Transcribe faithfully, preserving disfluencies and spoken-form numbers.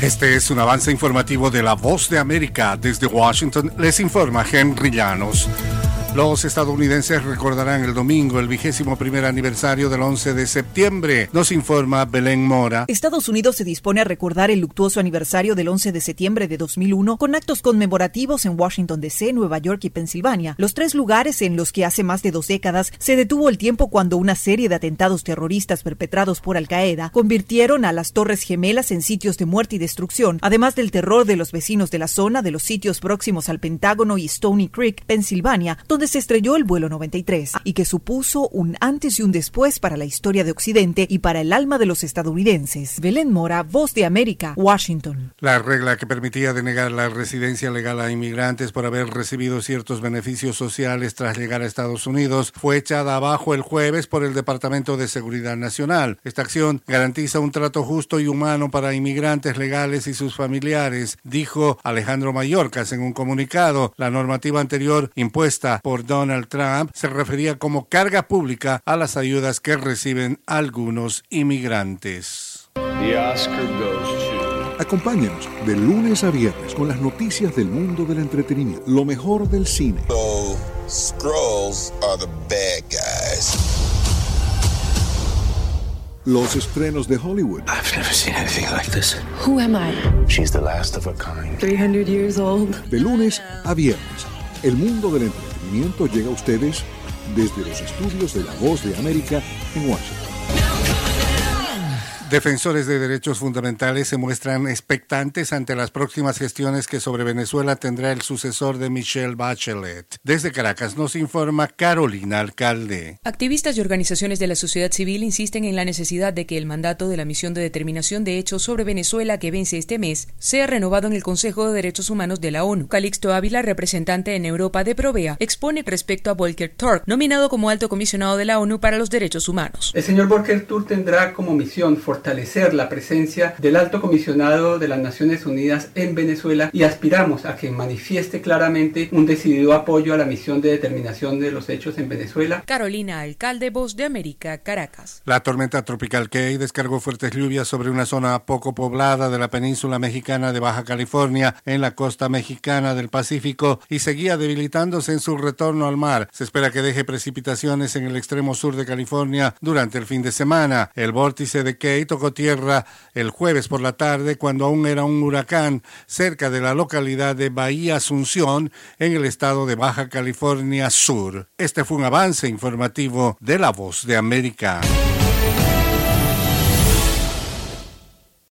Este es un avance informativo de La Voz de América. Desde Washington les informa Henry Llanos. Los estadounidenses recordarán el domingo el vigésimo primer aniversario del once de septiembre, nos informa Belén Mora. Estados Unidos se dispone a recordar el luctuoso aniversario del once de septiembre de dos mil uno con actos conmemorativos en Washington D C, Nueva York y Pensilvania, los tres lugares en los que hace más de dos décadas se detuvo el tiempo cuando una serie de atentados terroristas perpetrados por Al-Qaeda convirtieron a las Torres Gemelas en sitios de muerte y destrucción, además del terror de los vecinos de la zona de los sitios próximos al Pentágono y Stony Creek, Pensilvania, donde se estrelló el vuelo noventa y tres, y que supuso un antes y un después para la historia de Occidente y para el alma de los estadounidenses. Belén Mora, Voz de América, Washington. La regla que permitía denegar la residencia legal a inmigrantes por haber recibido ciertos beneficios sociales tras llegar a Estados Unidos fue echada abajo el jueves por el Departamento de Seguridad Nacional. Esta acción garantiza un trato justo y humano para inmigrantes legales y sus familiares, dijo Alejandro Mayorkas en un comunicado. La normativa anterior impuesta por Donald Trump se refería como carga pública a las ayudas que reciben algunos inmigrantes. The Oscar goes to... Acompáñanos de lunes a viernes con las noticias del mundo del entretenimiento, lo mejor del cine. So, Skrulls are the bad guys. Los estrenos de Hollywood. I've never seen anything like this. Who am I? She's the last of her kind. three hundred years old. De lunes a viernes, el mundo del entretenimiento llega a ustedes desde los estudios de La Voz de América en Washington. Defensores de derechos fundamentales se muestran expectantes ante las próximas gestiones que sobre Venezuela tendrá el sucesor de Michelle Bachelet. Desde Caracas nos informa Carolina Alcalde. Activistas y organizaciones de la sociedad civil insisten en la necesidad de que el mandato de la Misión de Determinación de Hechos sobre Venezuela que vence este mes sea renovado en el Consejo de Derechos Humanos de la ONU. Calixto Ávila, representante en Europa de Provea, expone respecto a Volker Turk, nominado como alto comisionado de la ONU para los Derechos Humanos. El señor Volker Turk tendrá como misión fortalecer la presencia del alto comisionado de las Naciones Unidas en Venezuela y aspiramos a que manifieste claramente un decidido apoyo a la misión de determinación de los hechos en Venezuela. Carolina Alcalde, Voz de América, Caracas. La tormenta tropical Kay descargó fuertes lluvias sobre una zona poco poblada de la península mexicana de Baja California en la costa mexicana del Pacífico y seguía debilitándose en su retorno al mar. Se espera que deje precipitaciones en el extremo sur de California durante el fin de semana. El vórtice de Kay tocó tierra el jueves por la tarde cuando aún era un huracán cerca de la localidad de Bahía Asunción en el estado de Baja California Sur. Este fue un avance informativo de La Voz de América.